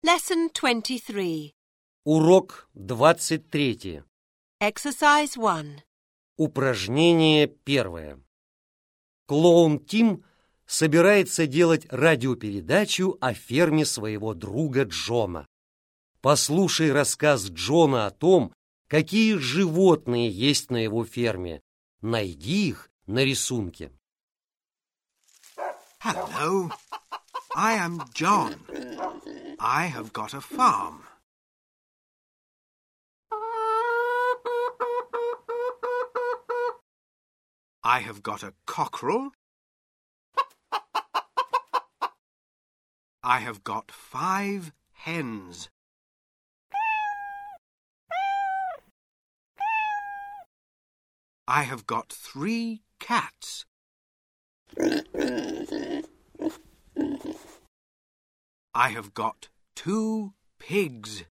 Lesson 23. Урок 23. Exercise 1. Упражнение 1. Клоун Тим собирается делать радиопередачу о ферме своего друга Джона. Послушай рассказ Джона о том, какие животные есть на его ферме. Найди их на рисунке. Hello, I am John. I have got a farm. I have got a cockerel. I have got 5 hens. I have got 3 cats. I have got 2 pigs.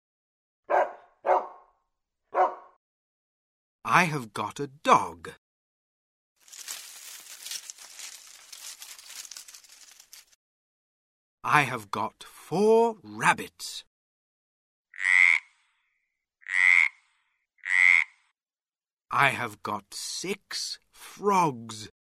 I have got a dog. I have got 4 rabbits. I have got 6 frogs.